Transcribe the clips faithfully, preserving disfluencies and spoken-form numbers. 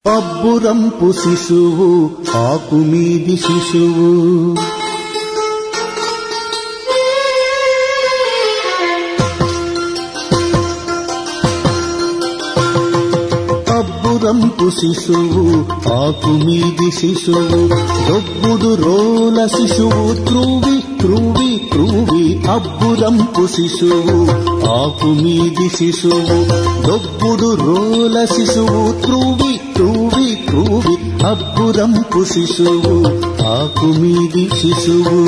అబ్బురంపు శిశువు ఆకుమీది శిశువు అబ్బురంపు శిశువు ఆకుమీది శిశువు దొబ్బుడు రోల శిశువు త్రువి త్రువి త్రువి అబ్బురంపు శిశువు ఆకుమీది శిశువు దొబ్బుడు రోల శిశువు త్రువి త్రువి త్రువి అబ్బురంపు శిశువు ఆకుమీది శిశువు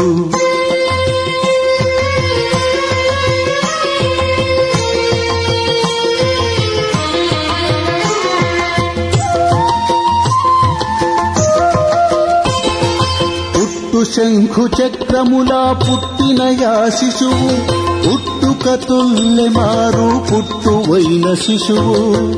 శంఖు చక్రములా పుట్టినయా శిశువు పుట్టుక తుల్లె మారు పుట్టువైన శిశువు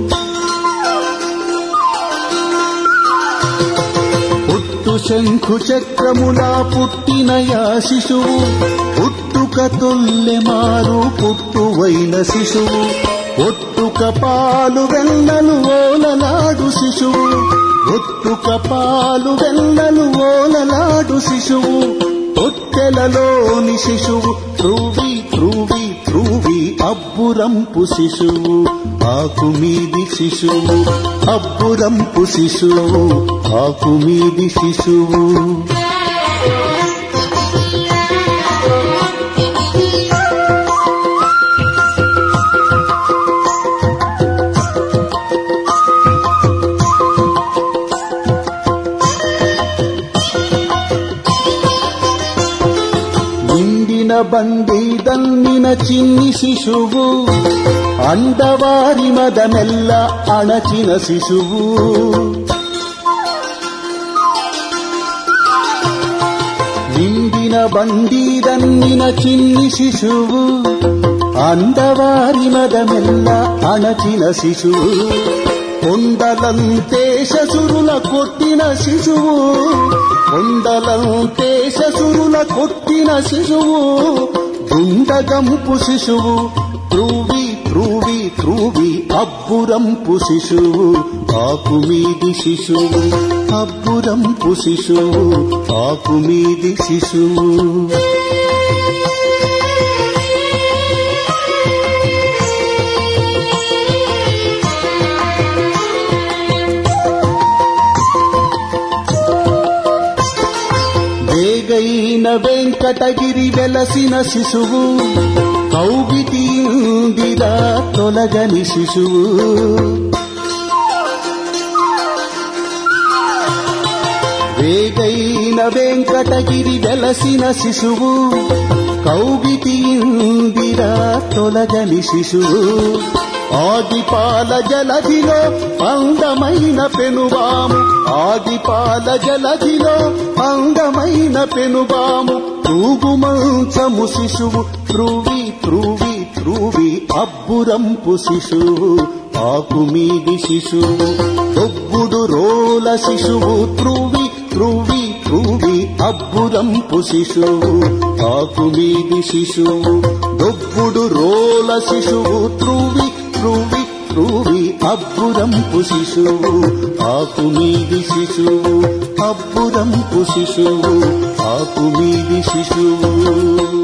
పుట్టు శంఖు చక్రములా పుట్టినయా శిశువు పుట్టుక తుల్లె మారు పుట్టువైన శిశువు ఒట్టుక పాలు వెన్నలు ఓలలాడు శిశువు ఒట్టుక పాలు వెన్నలు ఓలలాడు శిశువు తొట్టెలలోని శిశువు త్రువి త్రువి త్రువి అబ్బురంపు శిశువు ఆకుమీది శిశువు అబ్బురంపు శిశువు ఆకుమీది శిశువు బండి దన్నిన చిన్ని శిశువు అండవారి మదమెల్ల అణచిన శిశువు నిండిన బండి దన్నిన చిన్ని శిశువు అండవారి మదమెల్ల అణచిన శిశువు కొండలంతే శసురుల కొట్టిన శిశువు కొండలంతే శసురుల కొట్టిన శిశువు దుండగంపు శిశువు త్రువి త్రువి త్రువి అబ్బురంపు శిశువు ఆకుమీది శిశువు అబ్బురంపు శిశువు ఆకుమీది శిశువు వేగైన వెంకటగిరి వెలసిన శిశువు కౌగిటిందిరా తొలగని శిశువు వేగైన వెంకటగిరి వెలసిన శిశువు కౌగిటిందిరా తొలగని శిశువు ఆదిపాల జలధిలో అందమైన పెనుబాము ఆదిపాల జలధిలో అందమైన పెనుబాము తూగుమంచము శిశువు త్రువి త్రువి త్రువి అబ్బురంపు శిశువు ఆకుమీది శిశువు దొబ్బుడు రోల శిశువు త్రువి త్రువి త్రువి అబ్బురంపు శిశువు ఆకుమీది శిశువు దొబ్బుడు రోల శిశువు త్రువి త్రువి త్రువి అబ్బురంపు శిశువు ఆకుమీది శిశువు అబ్బురంపు శిశువు ఆకుమీది శిశువు